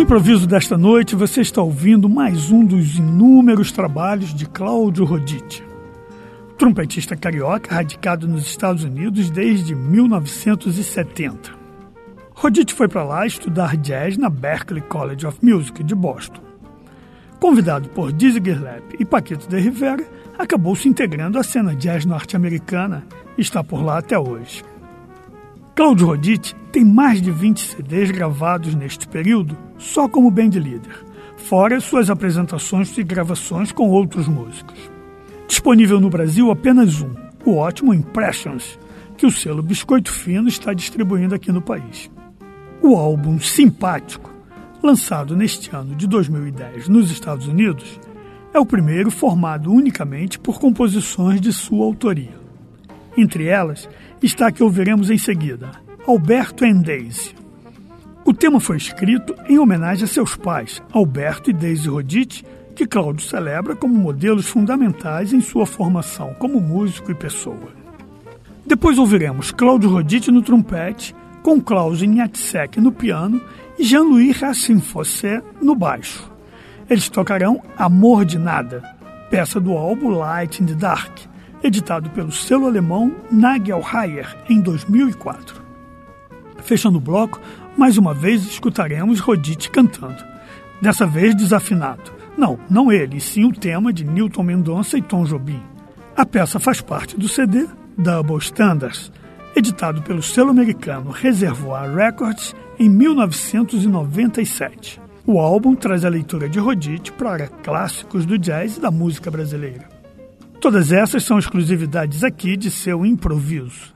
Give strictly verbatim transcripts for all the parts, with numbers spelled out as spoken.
improviso desta noite, você está ouvindo mais um dos inúmeros trabalhos de Claudio Roditi, trompetista carioca radicado nos Estados Unidos desde mil novecentos e setenta. Roditi foi para lá estudar jazz na Berklee College of Music de Boston. Convidado por Dizzy Gillespie e Paquito de Rivera, acabou se integrando à cena jazz norte-americana e está por lá até hoje. Claudio Roditi tem mais de vinte C Ds gravados neste período só como bandleader, fora suas apresentações e gravações com outros músicos. Disponível no Brasil apenas um, o ótimo Impressions, que o selo Biscoito Fino está distribuindo aqui no país. O álbum Simpático, lançado neste ano de dois mil e dez nos Estados Unidos, é o primeiro formado unicamente por composições de sua autoria. Entre elas está a que ouviremos em seguida, Alberto and Daisy. O tema foi escrito em homenagem a seus pais, Alberto e Daisy Roditi, que Claudio celebra como modelos fundamentais em sua formação como músico e pessoa. Depois ouviremos Claudio Roditi no trompete, com Klaus Ignatsek no piano e Jean-Louis Racine-Fossé no baixo. Eles tocarão Amor de Nada, peça do álbum Light in the Dark, editado pelo selo alemão Nagelheyer em dois mil e quatro. Fechando o bloco, mais uma vez escutaremos Roditi cantando, dessa vez desafinado. Não, não ele, e sim o tema de Newton Mendonça e Tom Jobim. A peça faz parte do C D Double Standards, editado pelo selo americano Reservoir Records em mil novecentos e noventa e sete. O álbum traz a leitura de Roditi para clássicos do jazz e da música brasileira. Todas essas são exclusividades aqui de seu improviso.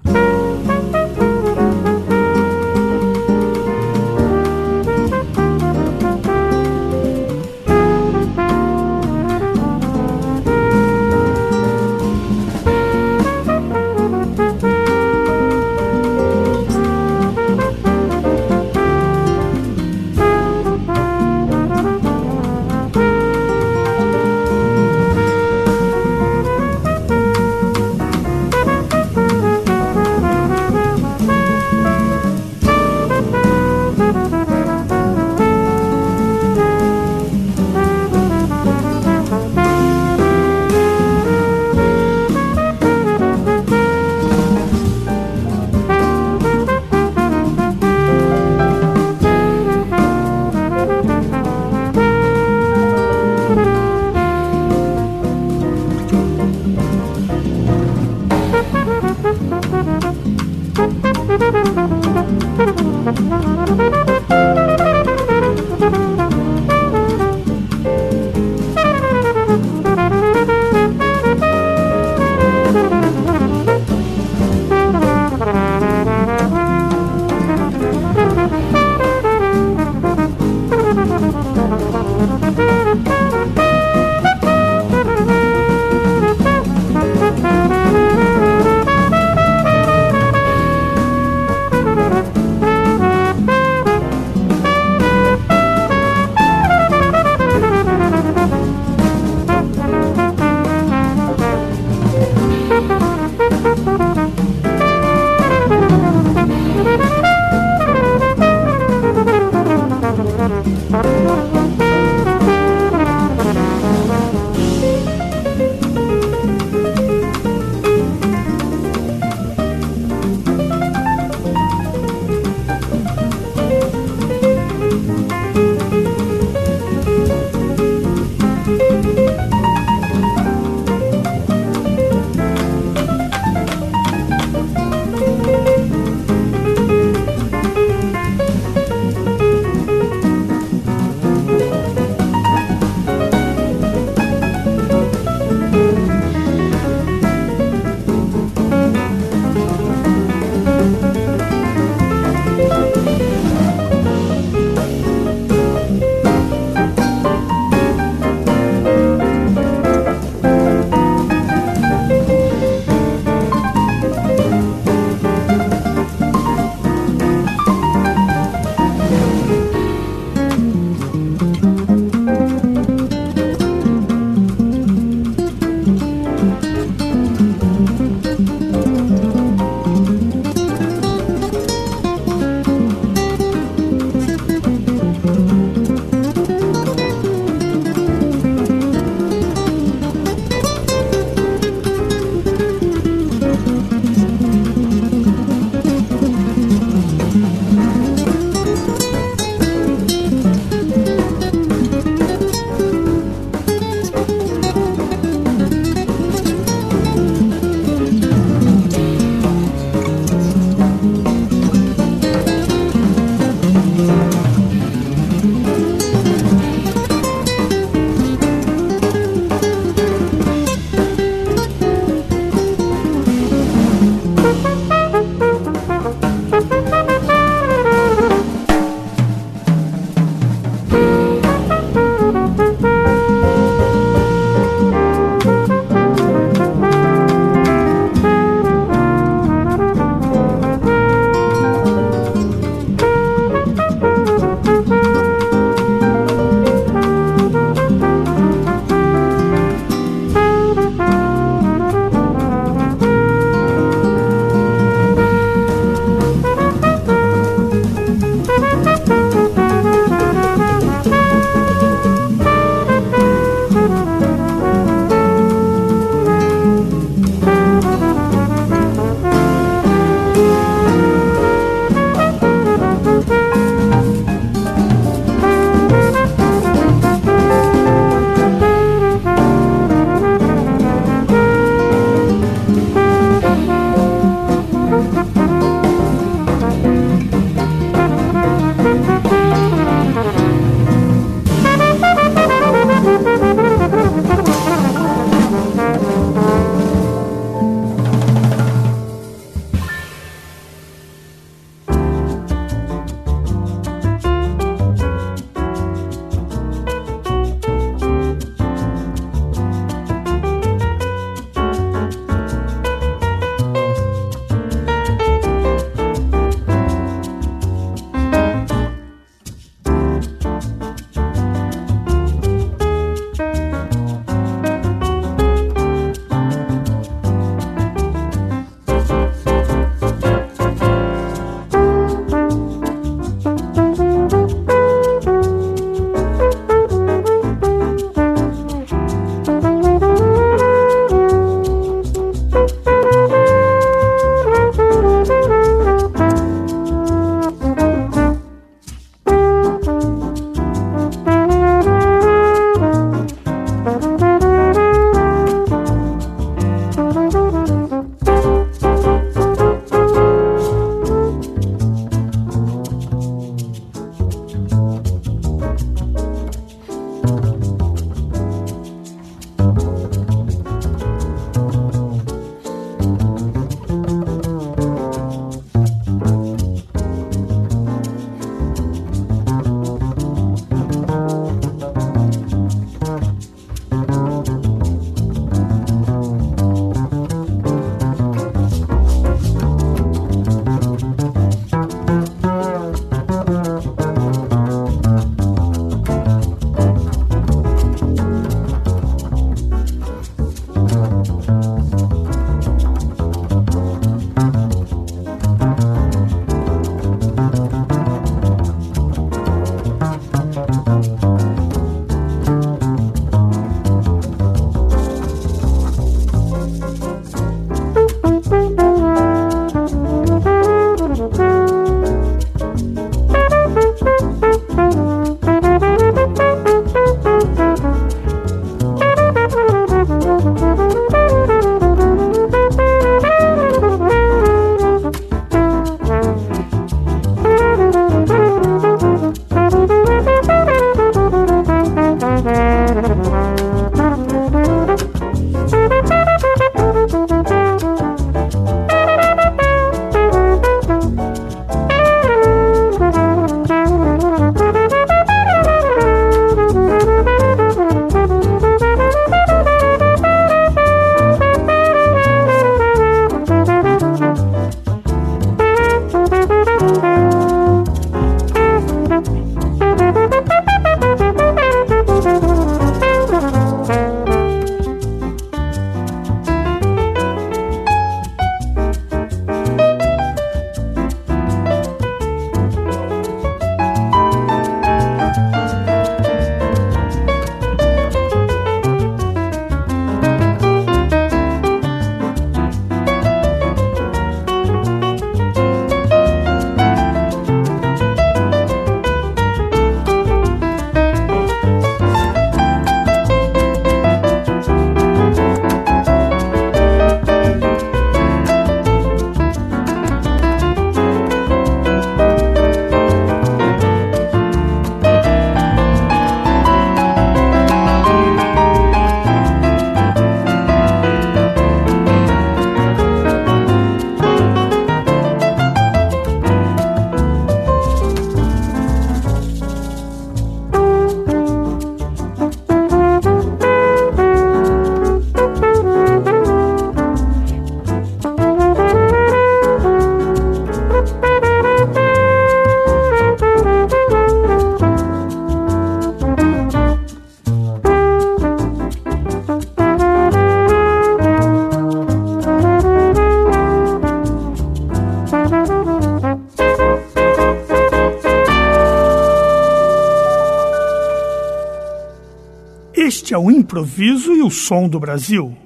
Este é o improviso e o som do Brasil.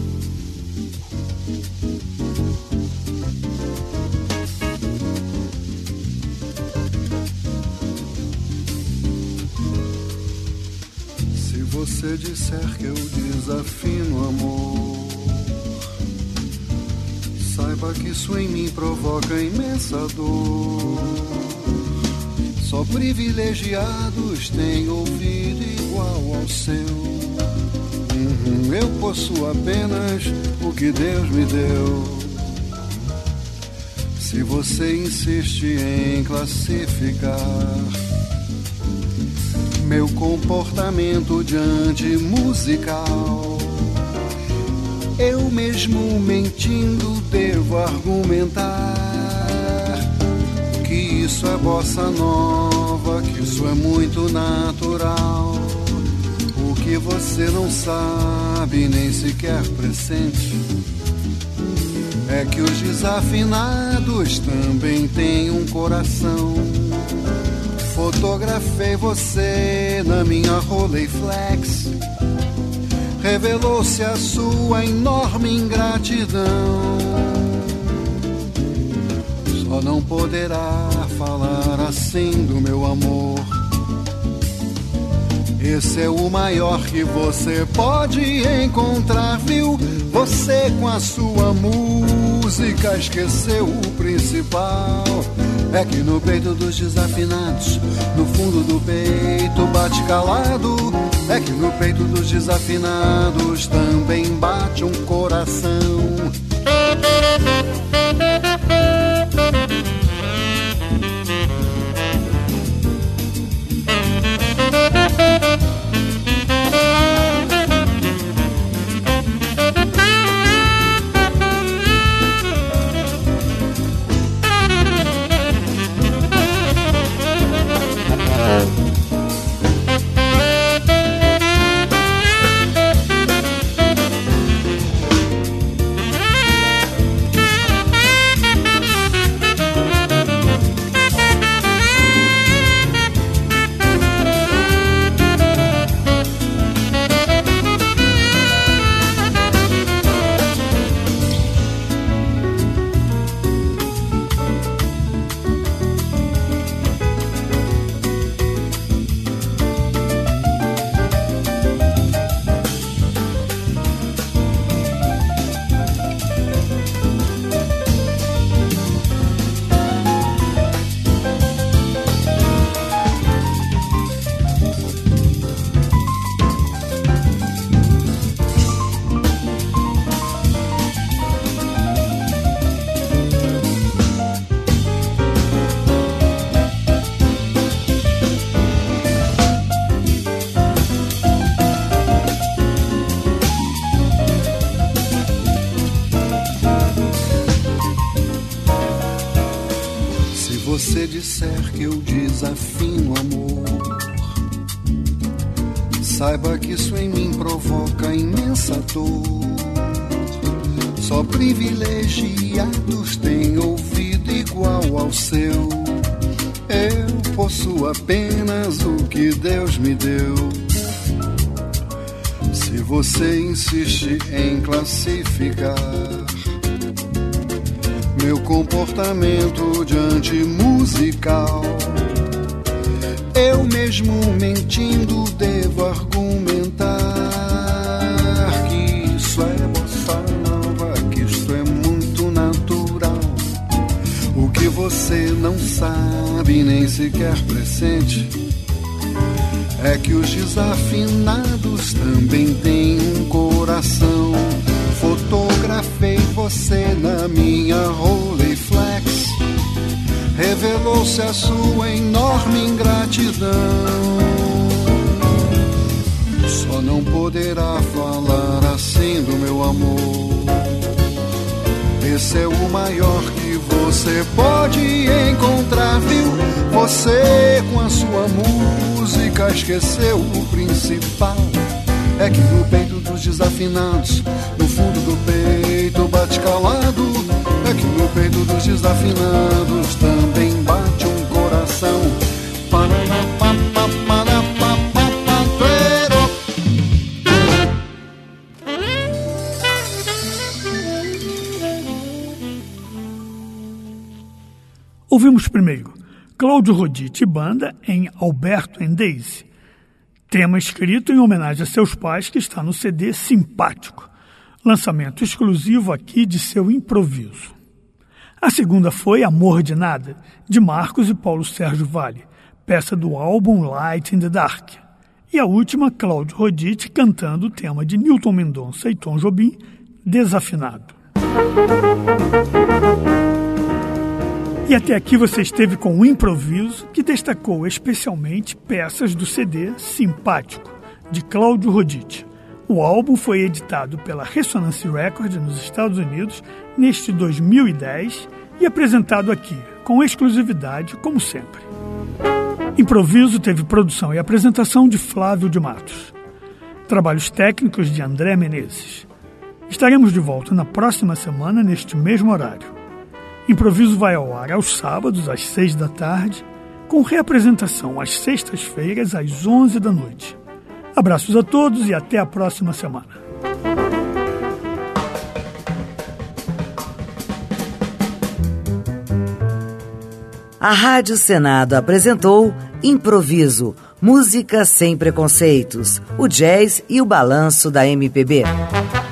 Se você disser que eu desafino amor, saiba que isso em mim provoca imensa dor. Só privilegiados têm ouvido igual ao seu. Uhum, eu possuo apenas o que Deus me deu. Se você insiste em classificar meu comportamento diante musical, eu mesmo mentindo devo argumentar que isso é bossa nova, que isso é muito natural. O que você não sabe, nem sequer pressente, é que os desafinados também têm um coração. Fotografei você na minha Rolleiflex, revelou-se a sua enorme ingratidão. Só não poderá falar assim do meu amor. Esse é o maior que você pode encontrar, viu? Você com a sua música esqueceu o principal. É que no peito dos desafinados, no fundo do peito bate calado. É que no peito dos desafinados também bate um coração. você disser que eu desafino amor, saiba que isso em mim provoca imensa dor. Só privilegiados têm ouvido igual ao seu. Eu possuo apenas o que Deus me deu. Se você insiste em classificar meu comportamento diante musical, eu mesmo mentindo devo argumentar que isso é bossa nova, que isso é muito natural. O que você não sabe, nem sequer pressente, é que os desafinados também têm um coração. Fotografei você na minha Rolleiflex, revelou-se a sua enorme ingratidão. Só não poderá falar assim do meu amor. Esse é o maior que você pode encontrar, viu? Você com a sua música esqueceu o principal. É que no peito dos desafinados, no fundo do peito bate calado. É que no peito dos desafinados também bate um coração. Ouvimos primeiro Cláudio Roditi e Banda em Alberto and Daisy, tema escrito em homenagem a seus pais que está no C D Simpático, lançamento exclusivo aqui de seu improviso. A segunda foi Amor de Nada, de Marcos e Paulo Sérgio Vale, peça do álbum Light in the Dark. E a última, Cláudio Roditi cantando o tema de Newton Mendonça e Tom Jobim, Desafinado. E até aqui você esteve com um improviso que destacou especialmente peças do C D Simpático, de Cláudio Roditi. O álbum foi editado pela Resonance Records nos Estados Unidos neste dois mil e dez e apresentado aqui, com exclusividade, como sempre. Improviso teve produção e apresentação de Flávio de Matos. Trabalhos técnicos de André Menezes. Estaremos de volta na próxima semana, neste mesmo horário. Improviso vai ao ar aos sábados, às seis da tarde, com reapresentação às sextas-feiras, às onze da noite. Abraços a todos e até a próxima semana. A Rádio Senado apresentou Improviso, música sem preconceitos, o jazz e o balanço da M P B.